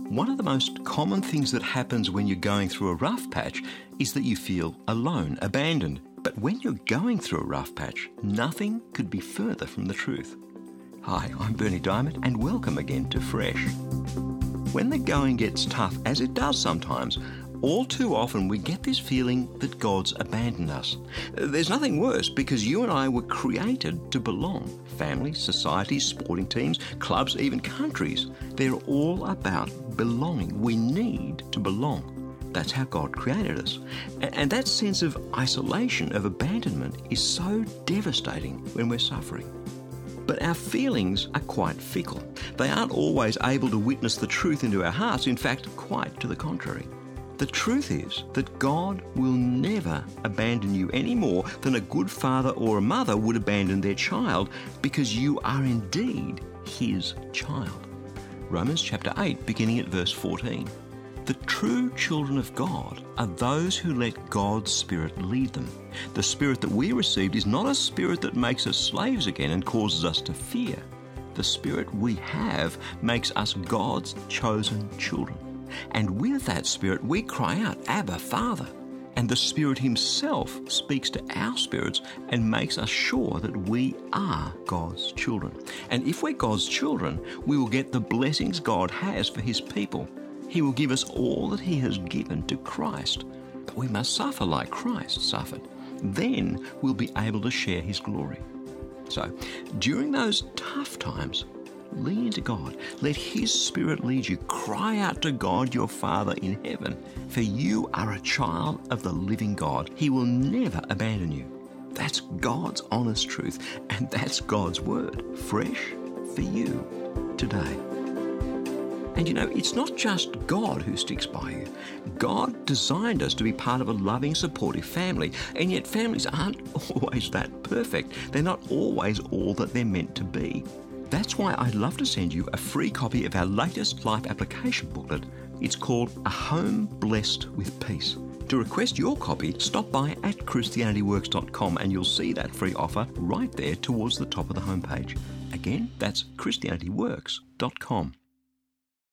One of the most common things that happens when you're going through a rough patch is that you feel alone, abandoned. But when you're going through a rough patch, nothing could be further from the truth. Hi, I'm Berni Dymet, and welcome again to Fresh. When the going gets tough, as it does sometimes, all too often we get this feeling that God's abandoned us. There's nothing worse, because you and I were created to belong. Families, societies, sporting teams, clubs, even countries. They're all about belonging. We need to belong. That's how God created us. And that sense of isolation, of abandonment, is so devastating when we're suffering. But our feelings are quite fickle. They aren't always able to witness the truth into our hearts. In fact, quite to the contrary. The truth is that God will never abandon you any more than a good father or a mother would abandon their child, because you are indeed His child. Romans chapter 8, beginning at verse 14. The true children of God are those who let God's Spirit lead them. The Spirit that we received is not a spirit that makes us slaves again and causes us to fear. The Spirit we have makes us God's chosen children. And with that Spirit, we cry out, Abba, Father. And the Spirit Himself speaks to our spirits and makes us sure that we are God's children. And if we're God's children, we will get the blessings God has for His people. He will give us all that He has given to Christ. But we must suffer like Christ suffered. Then we'll be able to share His glory. So, during those tough times, lean into God. Let His Spirit lead you. Cry out to God, your Father in heaven, for you are a child of the living God. He will never abandon you. That's God's honest truth, and that's God's word, fresh for you today. And you know, it's not just God who sticks by you. God designed us to be part of a loving, supportive family, and yet families aren't always that perfect. They're not always all that they're meant to be. That's why I'd love to send you a free copy of our latest life application booklet. It's called A Home Blessed with Peace. To request your copy, stop by at ChristianityWorks.com and you'll see that free offer right there towards the top of the homepage. Again, that's ChristianityWorks.com.